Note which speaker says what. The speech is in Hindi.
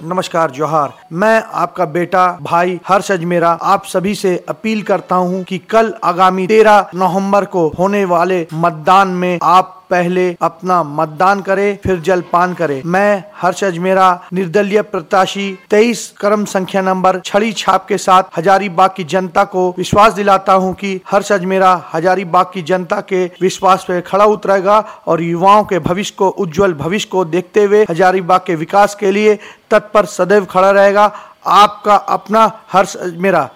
Speaker 1: नमस्कार, जोहार। मैं आपका बेटा भाई हर्ष अजमेरा आप सभी से अपील करता हूं कि कल आगामी 13 नवंबर को होने वाले मतदान में आप पहले अपना मतदान करें, फिर जलपान करें। मैं हर्ष अजमेरा निर्दलीय प्रत्याशी 23 क्रम संख्या नंबर छड़ी छाप के साथ हजारीबाग की जनता को विश्वास दिलाता हूं कि हर्ष अजमेरा हजारीबाग की जनता के विश्वास पे खड़ा उतरेगा और युवाओं के भविष्य को, उज्जवल भविष्य को देखते हुए हजारीबाग के विकास के लिए तत्पर सदैव खड़ा रहेगा। आपका अपना हर्ष अजमेरा।